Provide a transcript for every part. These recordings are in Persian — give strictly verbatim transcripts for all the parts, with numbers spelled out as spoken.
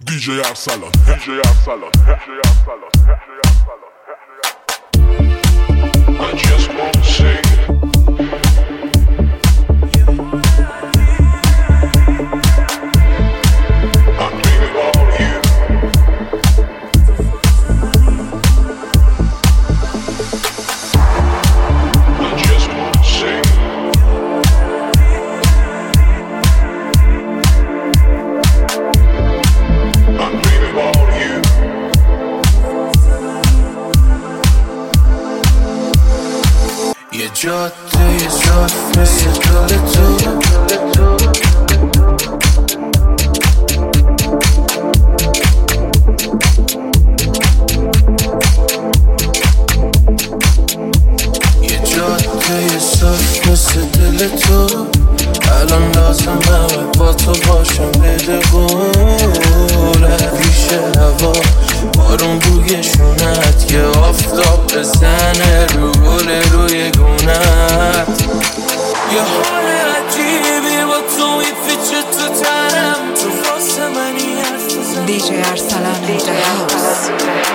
دی جی ارسلان دی جی ارسلان دی جی ارسلان I just want to sing. I'm dreaming about you. I just want to sing. I'm dreaming about you. یه جاده یه صاف مثل دل تو یه جاده یه صاف مثل دل تو الان لازمه با تو باشم بدگونه ریشه هوا بارون روی شونت یه آفتاب بزنه رو گل روی گونت یه حال عجیبی با تو میفیچه تو تنم تو واسه منی حرف بزن دی جی ارسلان دی جی هاوس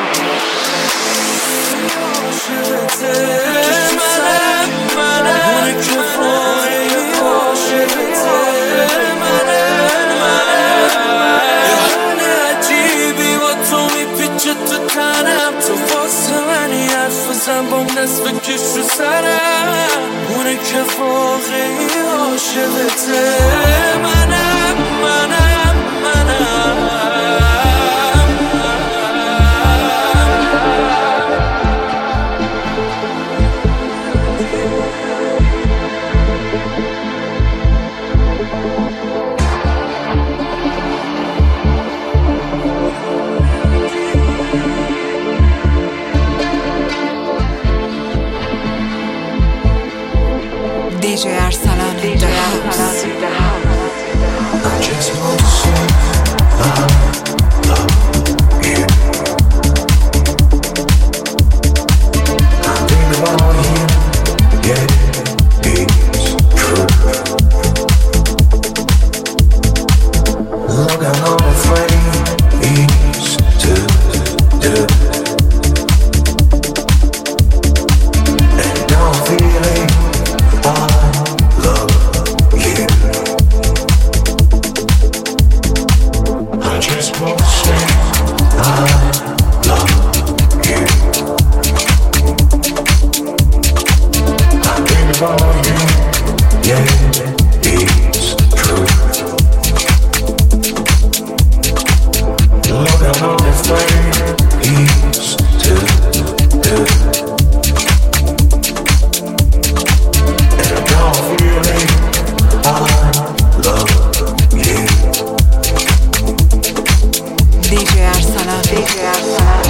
منم منم اونه که فایی عاشقته منم منم یه حال عجیبی با تو میپیچه تو تنم تو واسه منی حرف بزن با نصف کش رو سرم اونه که واقعی عاشقته منم منم منم دی جی ارسلان دی جی هاوس I just want to say I love you. I'm dreaming about you. Yeah, it's true. Look, I know my friend is to do. And now I'm feeling I love you. I just want to say I love you. I'm dreaming about you. Yeah, it's true. Look, I know this way is to do. And now I'm feeling I love you. دی جی ارسلان دی جی ارسلان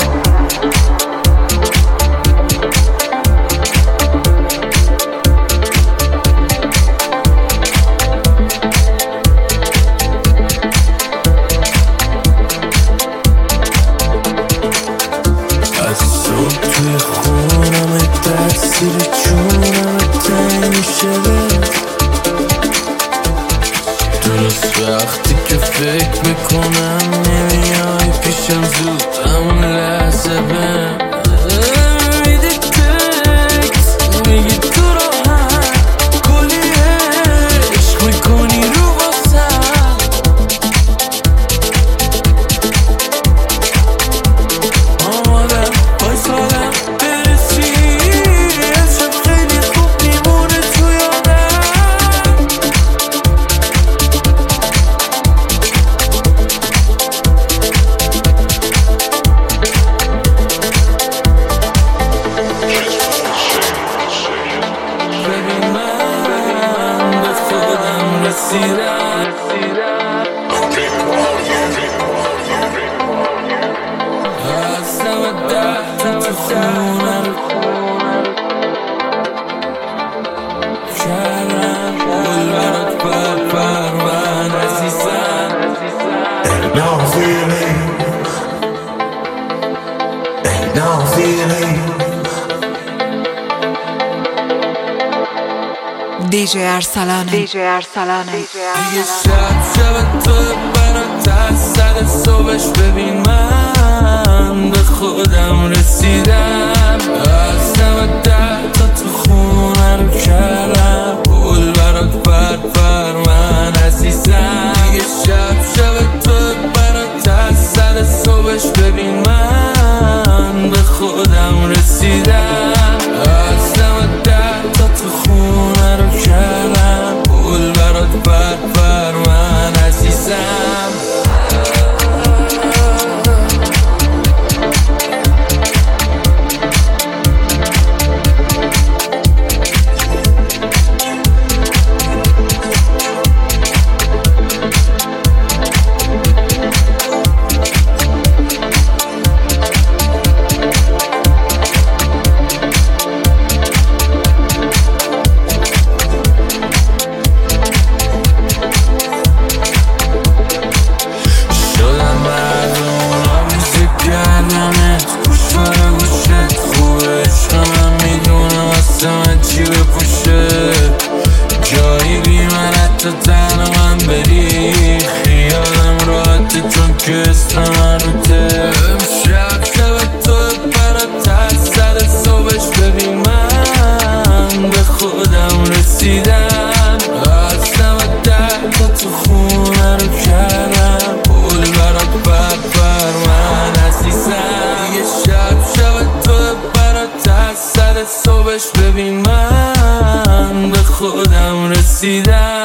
از صبح توی خونم تاثیر چونم تنگ میشه درست وقتی که فکر میکنم نمیای پیشم زود همون لحظه بهم میدی تکس میگی تو راحت کلی عشق میکنی رو واسم آمادم بایستادم برسی امشب خیلی خوب میمونه تو یادم ببین من به خودم رسیدم I'm dreaming about you. هستم ده تو خونم کردم گل برات پر پر من عزیزم And now I'm feeling And now I'm feeling دی جی ارسلان دی جی ارسلان دیگه شب شب تو برات تصد صد صبحش ببین من به خودم رسیدم. از دم ده تا تو خونه رو کردم پول برات پر پر من عزیزم. دیگه شب شب تو برات از صد صبحش ببین من به خودم رسیدم. از دم ده تا تو خونه رو کردم پول برات پر پر من عزیزم. جایی بی من حتی تنها من بری خیالم راحته چون که اسم من رو ته. امشب شب تو برات از صد صبحش ببین من به خودم رسیدم. از دم ده تا تو خونه رو کردم پول برات پر پر من عزیزم. دیگه شب شب تو برات از صد صبحش ببین من به خودم رسیدم.